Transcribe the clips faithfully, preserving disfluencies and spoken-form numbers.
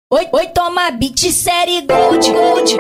Oi, oi, toma beat série gold, gold.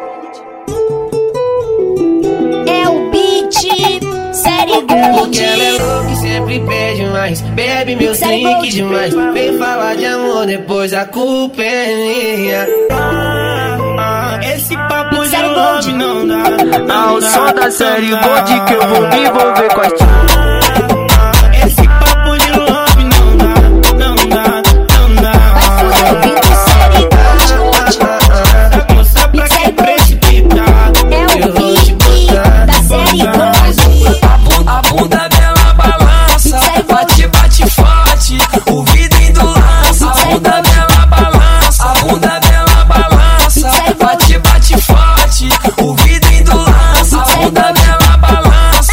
É o beat série gold. Porque ela é louca e sempre pede mais, bebe meu Série drink Gold. demais. Vem falar de amor, depois a culpa é minha. Ah, ah, esse papo de Série love Gold. não dá. Ao som da série Gold que eu vou me envolver com as tia. Esse papo de love não dá, não dá, não dá. Beat série gold, gold. Tá com só pra quem precipita. É o beat da série gold. A bunda dela balança, bate, bate forte, o vidro do lança. A bunda dela balança, a bunda dela balança, bate, bate forte, o vidro do lança. A bunda dela balança.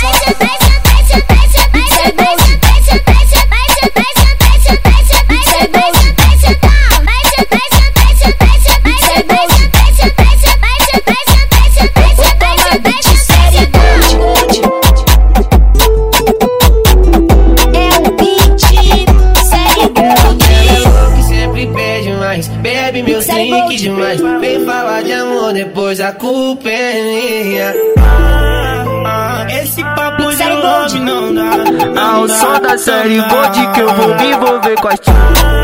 Bebe meu drink demais. Vem falar de amor, depois a culpa é minha. Ah, ah, esse papo de love não dá. Ao som da série Gold que eu vou me envolver com as tia.